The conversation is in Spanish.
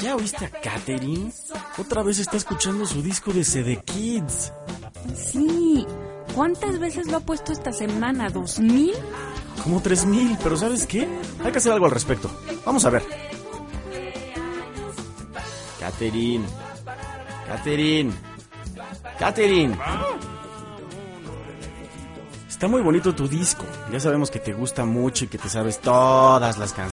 ¿Ya oíste a Katherine? Otra vez está escuchando su disco de CD Kids. Sí. ¿Cuántas veces lo ha puesto esta semana? ¿2000? Como 3000, pero ¿sabes qué? Hay que hacer algo al respecto. Vamos a ver. Katherine. Está muy bonito tu disco. Ya sabemos que te gusta mucho y que te sabes todas las canciones.